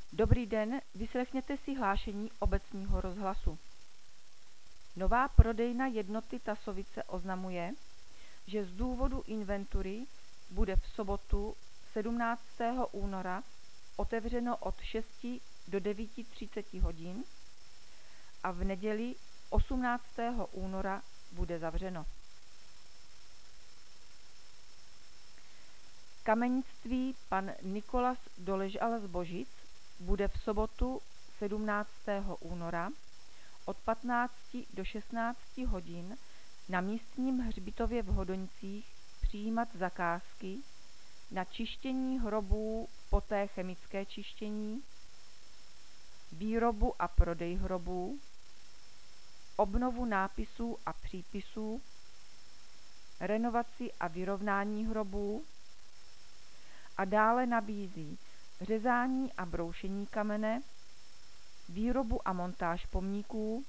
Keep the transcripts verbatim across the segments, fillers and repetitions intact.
Dobrý den, vyslechněte si hlášení obecního rozhlasu. Nová prodejna jednoty Tasovice oznamuje, že z důvodu inventury bude v sobotu sedmnáctého února otevřeno od šesti do devíti třiceti hodin a v neděli osmnáctého února bude zavřeno. Kamenictví pan Nikolas Doležal z Božic bude v sobotu sedmnáctého února od patnácti do šestnácti hodin na místním hřbitově v Hodoňcích přijímat zakázky na čištění hrobů, poté chemické čištění, výrobu a prodej hrobů, obnovu nápisů a přípisů, renovaci a vyrovnání hrobů a dále nabízí řezání a broušení kamene, výrobu a montáž pomníků,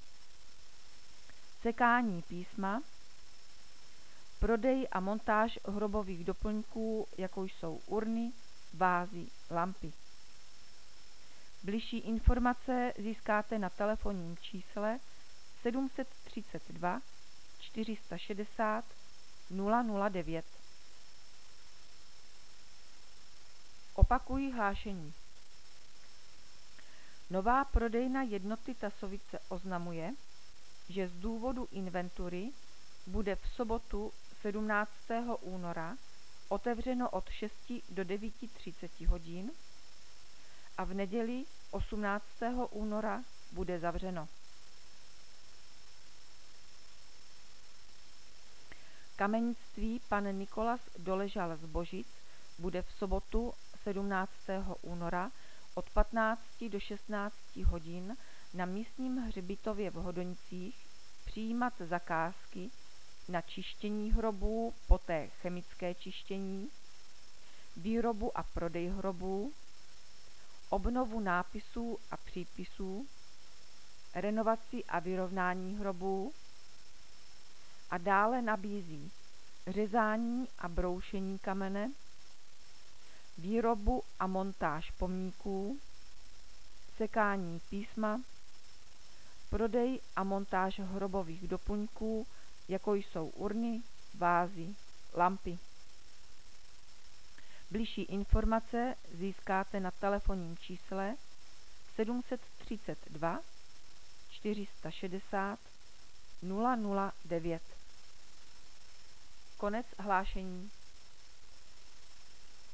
sekání písma, prodej a montáž hrobových doplňků, jako jsou urny, vázy, lampy. Bližší informace získáte na telefonním čísle sedm set třicet dva čtyři sta šedesát nula nula devět. Opakuji hlášení. Nová prodejna jednoty Tasovice oznamuje, že z důvodu inventury bude v sobotu sedmnáctého února otevřeno od šesti do devíti třiceti hodin a v neděli osmnáctého února bude zavřeno. Kamenictví pan Nikolas Doležal z Božic bude v sobotu sedmnáctého února od patnácti do šestnácti hodin na místním hřbitově v Hodoňcích přijímat zakázky na čištění hrobů, poté chemické čištění, výrobu a prodej hrobů, obnovu nápisů a přípisů, renovaci a vyrovnání hrobů a dále nabízí řezání a broušení kamene, výrobu a montáž pomníků, sekání písma, prodej a montáž hrobových doplňků, jako jsou urny, vázy, lampy. Bližší informace získáte na telefonním čísle sedm set třicet dva čtyři sta šedesát nula nula devět. Konec hlášení.